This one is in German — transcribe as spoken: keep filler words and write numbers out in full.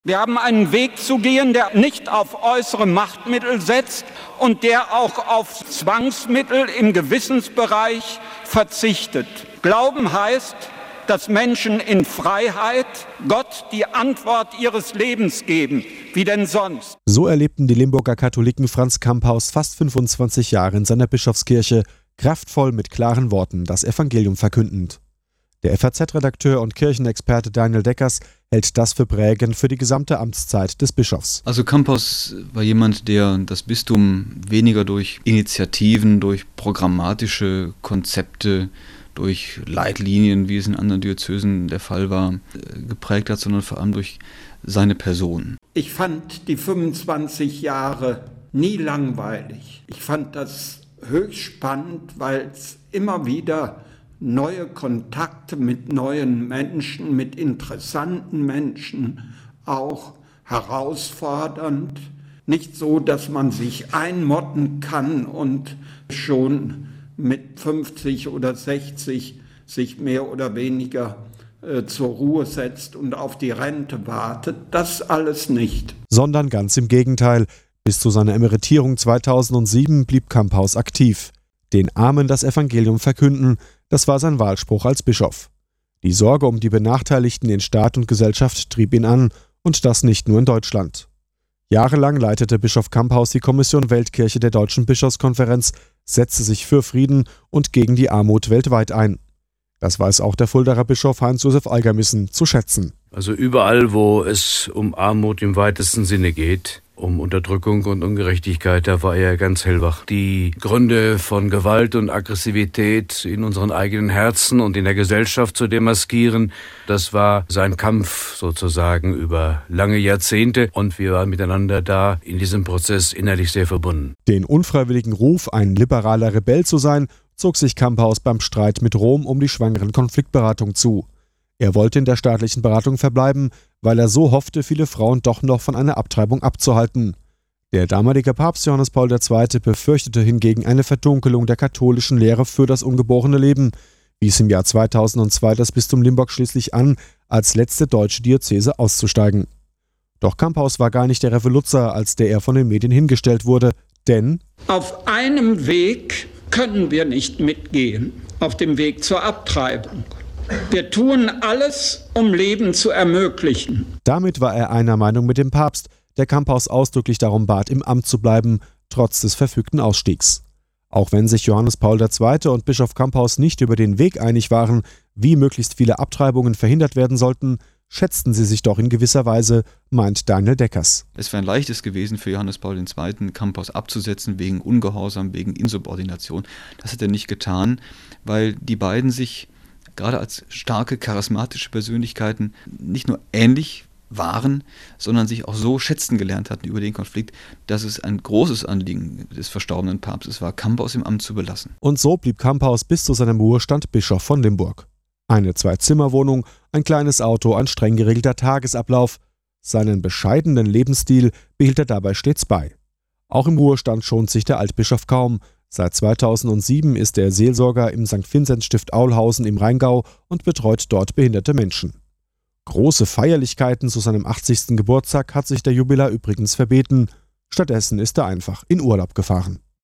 Wir haben einen Weg zu gehen, der nicht auf äußere Machtmittel setzt und der auch auf Zwangsmittel im Gewissensbereich verzichtet. Glauben heißt, dass Menschen in Freiheit Gott die Antwort ihres Lebens geben. Wie denn sonst? So erlebten die Limburger Katholiken Franz Kamphaus fast fünfundzwanzig Jahre in seiner Bischofskirche, kraftvoll mit klaren Worten das Evangelium verkündend. Der F A Z-Redakteur und Kirchenexperte Daniel Deckers hält das für prägend für die gesamte Amtszeit des Bischofs. Also Kamphaus war jemand, der das Bistum weniger durch Initiativen, durch programmatische Konzepte, durch Leitlinien, wie es in anderen Diözesen der Fall war, geprägt hat, sondern vor allem durch seine Person. Ich fand die fünfundzwanzig Jahre nie langweilig. Ich fand das höchst spannend, weil es immer wieder neue Kontakte mit neuen Menschen, mit interessanten Menschen, auch herausfordernd. Nicht so, dass man sich einmotten kann und schon mit fünfzig oder sechzig sich mehr oder weniger äh, zur Ruhe setzt und auf die Rente wartet. Das alles nicht. Sondern ganz im Gegenteil. Bis zu seiner Emeritierung zweitausendsieben blieb Kamphaus aktiv. Den Armen das Evangelium verkünden, das war sein Wahlspruch als Bischof. Die Sorge um die Benachteiligten in Staat und Gesellschaft trieb ihn an, und das nicht nur in Deutschland. Jahrelang leitete Bischof Kamphaus die Kommission Weltkirche der Deutschen Bischofskonferenz, setzte sich für Frieden und gegen die Armut weltweit ein. Das weiß auch der Fuldaer Bischof Heinz-Josef Algermissen zu schätzen. Also überall, wo es um Armut im weitesten Sinne geht, um Unterdrückung und Ungerechtigkeit, da war er ganz hellwach. Die Gründe von Gewalt und Aggressivität in unseren eigenen Herzen und in der Gesellschaft zu demaskieren, das war sein Kampf sozusagen über lange Jahrzehnte, und wir waren miteinander da in diesem Prozess innerlich sehr verbunden. Den unfreiwilligen Ruf, ein liberaler Rebell zu sein, zog sich Kamphaus beim Streit mit Rom um die Schwangeren-Konfliktberatung zu. Er wollte in der staatlichen Beratung verbleiben, weil er so hoffte, viele Frauen doch noch von einer Abtreibung abzuhalten. Der damalige Papst Johannes Paul der Zweite befürchtete hingegen eine Verdunkelung der katholischen Lehre für das ungeborene Leben, wies im Jahr zweitausendzwei das Bistum Limburg schließlich an, als letzte deutsche Diözese auszusteigen. Doch Kamphaus war gar nicht der Revoluzer, als der er von den Medien hingestellt wurde, denn auf einem Weg können wir nicht mitgehen, auf dem Weg zur Abtreibung. Wir tun alles, um Leben zu ermöglichen. Damit war er einer Meinung mit dem Papst, der Kamphaus ausdrücklich darum bat, im Amt zu bleiben, trotz des verfügten Ausstiegs. Auch wenn sich Johannes Paul der Zweite und Bischof Kamphaus nicht über den Weg einig waren, wie möglichst viele Abtreibungen verhindert werden sollten, schätzten sie sich doch in gewisser Weise, meint Daniel Deckers. Es wäre ein leichtes gewesen für Johannes Paul der Zweite, Kamphaus abzusetzen wegen Ungehorsam, wegen Insubordination. Das hat er nicht getan, weil die beiden sich gerade als starke, charismatische Persönlichkeiten nicht nur ähnlich waren, sondern sich auch so schätzen gelernt hatten über den Konflikt, dass es ein großes Anliegen des verstorbenen Papstes war, Kamphaus im Amt zu belassen. Und so blieb Kamphaus bis zu seinem Ruhestand Bischof von Limburg. Eine Zwei-Zimmer-Wohnung, ein kleines Auto, ein streng geregelter Tagesablauf. Seinen bescheidenen Lebensstil behielt er dabei stets bei. Auch im Ruhestand schont sich der Altbischof kaum. Seit zweitausendsieben ist er Seelsorger im Sankt Vinzenz-Stift Aulhausen im Rheingau und betreut dort behinderte Menschen. Große Feierlichkeiten zu seinem achtzigsten Geburtstag hat sich der Jubilar übrigens verbeten. Stattdessen ist er einfach in Urlaub gefahren.